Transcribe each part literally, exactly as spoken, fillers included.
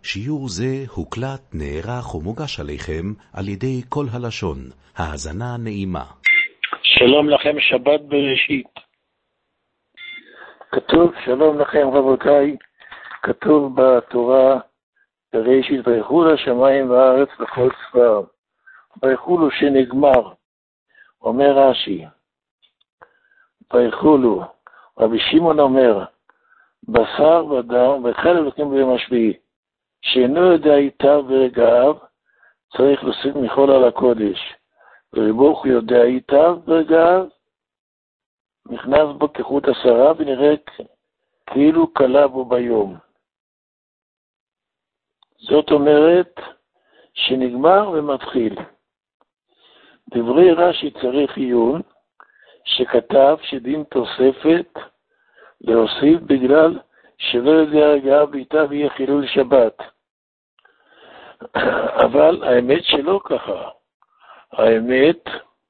שיעור זה הוקלט, נערך ומוגש עליכם על ידי כל הלשון. האזנה נעימה. שלום לכם, שבת בראשית. כתוב, שלום לכם רבותיי, כתוב בתורה בראשית, ויחולו השמיים והארץ לכל צבאם. ויחולו שנגמר, אומר רש"י, ויחולו, רבי שמעון אומר, בשר ודם וחלב אלוקים ביום השביעי, שאינו יודע איתיו ורגעיו, צריך להוסיף מחול על הקודש. וריבוך הוא יודע איתיו ורגעיו, נכנס בו כחוט עשרה ונראה כאילו קלה בו ביום. זאת אומרת שנגמר ומתחיל. דברי רש"י צריך עיון, שכתב שדין תוספת להוסיף בגלל שלא יודע רגעיו ואיתיו יהיה חילול שבת. אבל האמת שלא ככה. האמת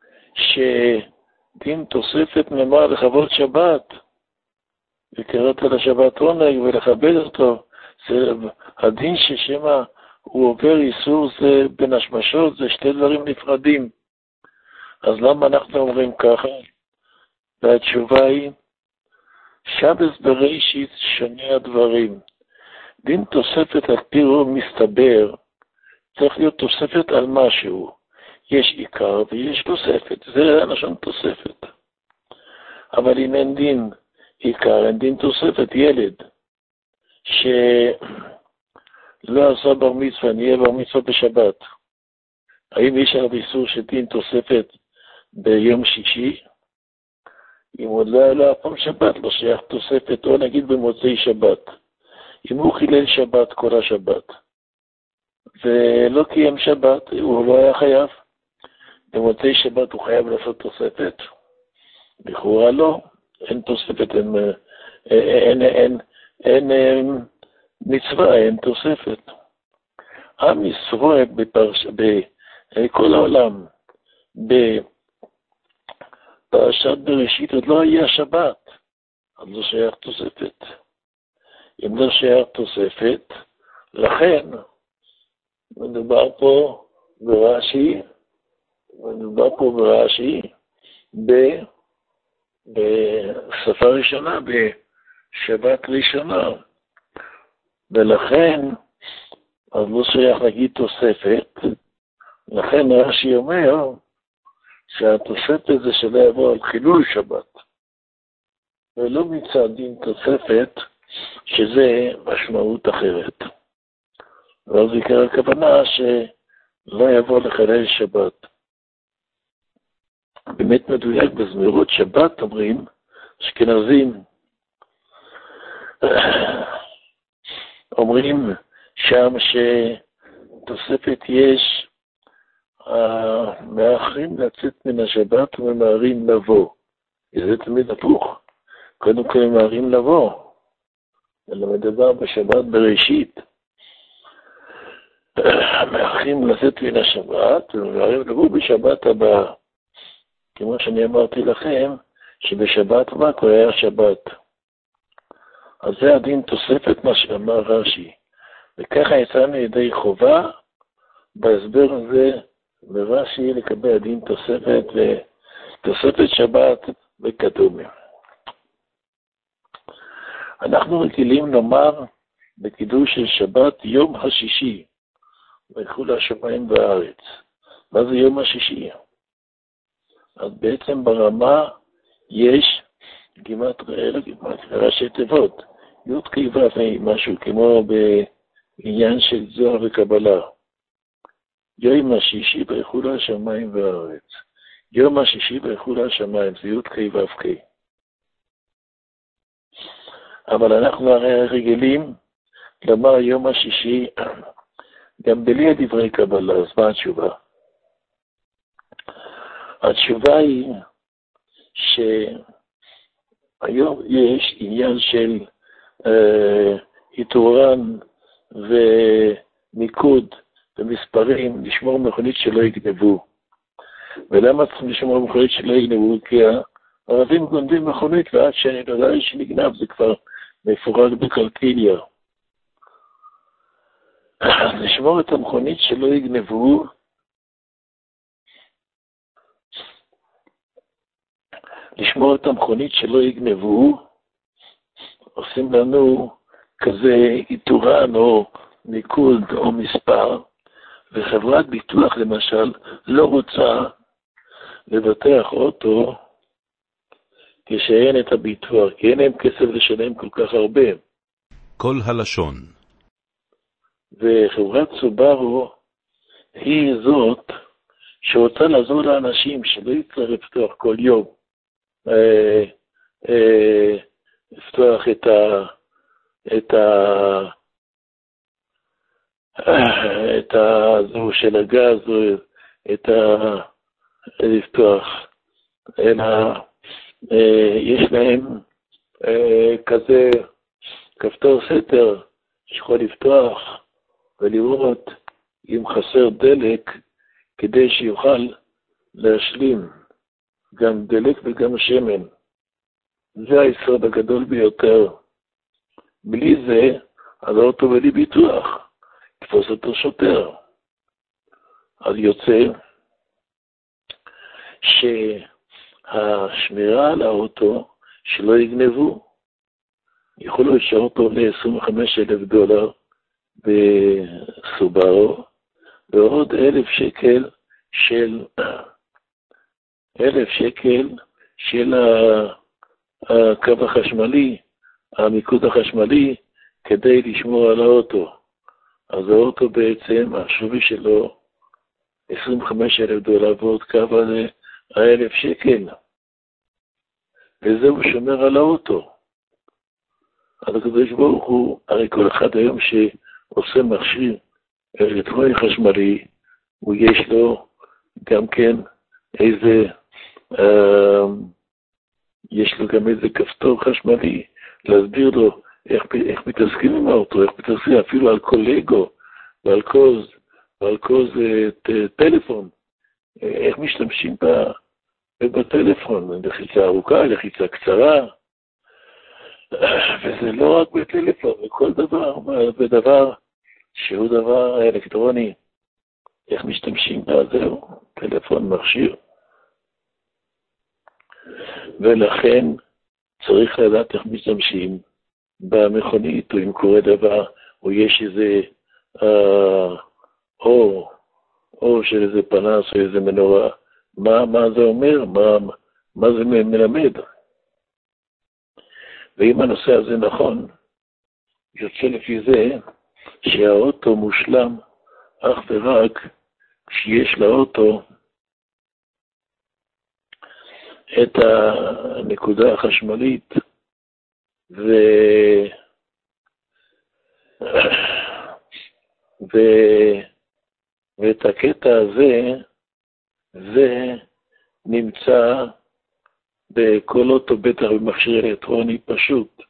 שדין תוספת נאמר לכבוד שבת, וקראת לשבת עונג ולכבד אותו. זה הדין ששמה הוא עובר איסור זה בין השמשות, זה שתי דברים נפרדים. אז למה אנחנו אומרים ככה? והתשובה היא, שבס בראשית שונה הדברים. דין תוספת על פי רוב מסתבר, צריך להיות תוספת על משהו. יש עיקר ויש תוספת, זה לשון תוספת. אבל אם אין דין עיקר, אין דין תוספת, ילד שלא עשה בר מצווה, נהיה בר מצווה בשבת. האם יש עליו איסור שדין תוספת ביום שישי? אם עוד לא היה לו הפעם שבת, לא שייך תוספת, או נגיד במוצאי שבת. אם הוא חילל שבת כל השבת, ולא קיים שבת, הוא לא היה חייב. במוצאי שבת הוא חייב לעשות תוספת. לכאורה לא, אין תוספת, אין, אין, אין, אין, אין מצווה, אין תוספת. עם ישראל בפרש... בכל העולם, בפרשת בראשית עוד לא היה שבת, אז לא שייך תוספת. אם לא שייך תוספת, לכן מדובר פה ברש"י, מדובר פה ברש"י בשפה ראשונה, בשבת ראשונה, ולכן אז לא שייך להגיד תוספת. לכן רש"י אומר שהתוספת זה שלא יבוא על חילול שבת, ולא מצד דין תוספת שזה משמעות אחרת. ואז יקרה הכוונה שלא יבוא לחלל שבת. באמת מדויק בזמירות שבת אומרים, אשכנזים אומרים שם שתוספת יש מאחרים לצאת מן השבת וממהרים לבוא. זה תמיד הפוך. קודם כל ממהרים לבוא. אלא מדבר בשבת בראשית. מאחרים לצאת מן השבת וממהרים לבוא בשבת הבאה. כמו שאני אמרתי לכם, שבשבת הבאה כבר היה שבת. אז זה הדין תוספת מה שאמר רש"י. וככה יצאנו ידי חובה בהסבר הזה ברש"י לקבל הדין תוספת ותוספת שבת וכדומה. אנחנו רגילים לומר בקידוש של שבת יום השישי, ויחולו השמיים והארץ. מה זה יום השישי? אז בעצם ברמה יש גימטריה, גימטריה ראשי תיבות, י' כ' ו' ה', משהו כמו בעניין של זוהר וקבלה. יום השישי ויחולו השמיים והארץ. יום השישי ויחולו השמיים, זה י' כ' ו' כ'. אבל אנחנו הרי רגילים לומר יום השישי גם בלי הדברי קבלה. אז מה התשובה? התשובה היא שהיום יש עניין של אה, התעורן ומיקוד ומספרים, לשמור מכונית שלא יגנבו. ולמה צריכים לשמור מכונית שלא יגנבו? כי הערבים גונבים מכונית, ועד שאני לא יודע שנגנב זה כבר מפורק בקלקיליה. אז לשמור את המכונית שלא יגנבו, לשמור את המכונית שלא יגנבו, עושים לנו כזה איתורן או ניקוד או מספר, וחברת ביטוח למשל לא רוצה לבטח אוטו כשאין את הביטוח, כי אין להם כסף לשלם כל כך הרבה. כל הלשון. וחברת סובארו היא זאת שרוצה לעזור לאנשים שלא יצטרך לפתוח כל יום, אה, אה, לפתוח את ה... את ה... את הזו של הגז, את ה... לפתוח, אלא יש להם כזה כפתור סתר שיכול לפתוח ולראות אם חסר דלק כדי שיוכל להשלים גם דלק וגם שמן. זה היסוד הגדול ביותר. בלי זה, אז האוטו בלי ביטוח, תפוס אותו שוטר. אז יוצא שהשמירה על האוטו שלא יגנבו, יכול להיות שהאוטו עולה עשרים וחמישה אלף דולר בסובארו, ועוד אלף שקל של אלף שקל של הקו החשמלי, המיקוד החשמלי, כדי לשמור על האוטו. אז האוטו בעצם, השווי שלו, עשרים וחמישה אלף דולר, ועוד קו על האלף שקל. וזה הוא שומר על האוטו. אז הקדוש ברוך הוא, הרי כל אחד היום שעושה מכשיר אלקטרוני חשמלי, הוא יש לו גם כן איזה, אה, יש לו גם איזה כפתור חשמלי, להסביר לו איך, איך מתעסקים עם האוטו, איך מתעסקים אפילו על כל לגו, ועל כל, ועל כל זה טלפון, איך משתמשים בה, בטלפון, לחיצה ארוכה, לחיצה קצרה, וזה לא רק בטלפון, בכל דבר, בדבר שהוא דבר אלקטרוני, איך משתמשים בה, זהו, טלפון, מכשיר. ולכן צריך לדעת איך משתמשים במכונית, או אם קורה דבר, או יש איזה אה, אור, אור של איזה פנס או איזה מנורה, מה, מה זה אומר, מה, מה זה מלמד. ואם הנושא הזה נכון, יוצא לפי זה שהאוטו מושלם אך ורק כשיש לאוטו את הנקודה החשמלית ו... ו... ואת הקטע הזה, זה נמצא בכל אוטו, בטח במכשיר אלקטרוני פשוט.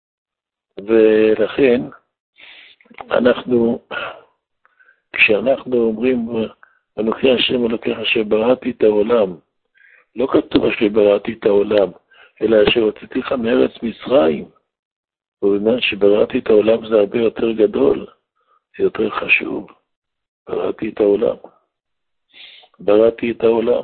ולכן אנחנו, כשאנחנו אומרים אנוכי השם אלוקיך אשר בראתי את העולם, לא כתוב אשר בראתי את העולם, אלא אשר הוצאתיך מארץ מצרים. ובאמת שבראתי את העולם זה הרבה יותר גדול, זה יותר חשוב. בראתי את העולם. בראתי את העולם.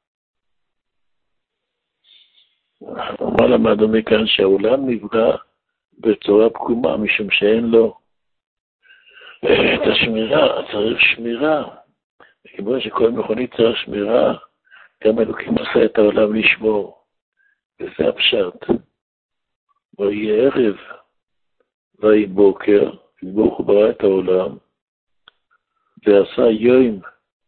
מה למדנו מכאן? שהעולם נברא בצורה פגומה, משום שאין לו את השמירה, צריך שמירה. כמו שכל מכונית צריך שמירה, גם אלוקים עשה את העולם לשמור. וזה הפשט. ויהי ערב, ויהי בוקר, ברוך הוא ברא את העולם, ועשה יום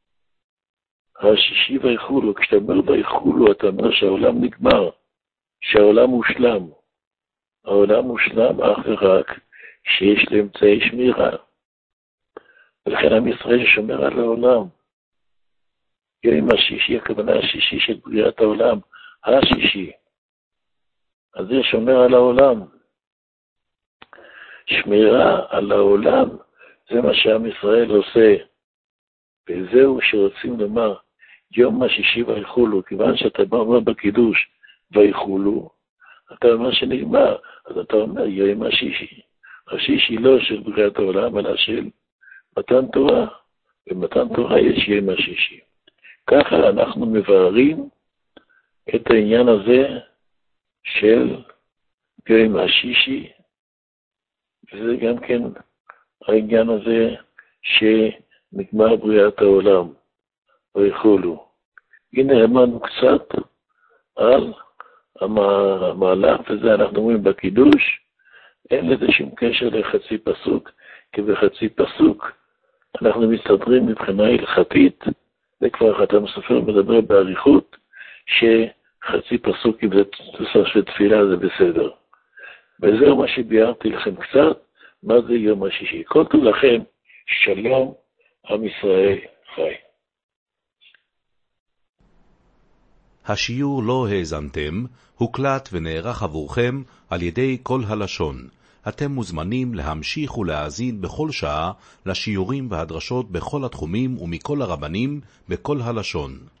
השישי ויחולו. כשאתה אומר ויחולו, אתה אומר שהעולם נגמר, שהעולם מושלם. העולם מושלם אך ורק שיש לאמצעי שמירה. ולכן עם ישראל שומר על העולם. יום השישי, הכוונה השישי של בריאת העולם, השישי. אז זה שומר על העולם. שמירה על העולם, זה מה שעם ישראל עושה. וזהו שרוצים לומר, יום השישי ויחולו, כיוון שאתה אומר בקידוש, ויחולו, אתה אומר שנגמר, אז אתה אומר יום השישי. השישי לא של בריאת העולם, אלא של מתן תורה, במתן תורה יש יום השישי. ככה אנחנו מבררים את העניין הזה של יום השישי, וזה גם כן העניין הזה שנגמר בריאת העולם, ויכולו. הנה אמרנו קצת על המהלך, וזה אנחנו אומרים בקידוש, אין לזה שום קשר לחצי פסוק, כי בחצי פסוק אנחנו מסתדרים מבחינה הלכתית, וכבר חתם סופר מדבר באריכות, שחצי פסוק אם זה תוסף של תפילה זה בסדר. וזהו מה שביארתי לכם קצת, מה זה יום השישי. כל טוב לכם, שלום, עם ישראל חי. השיעור לא האזנתם, הוקלט ונערך עבורכם על ידי כל הלשון. אתם מוזמנים להמשיך ולהאזין בכל שעה לשיעורים והדרשות בכל התחומים ומכל הרבנים בכל הלשון.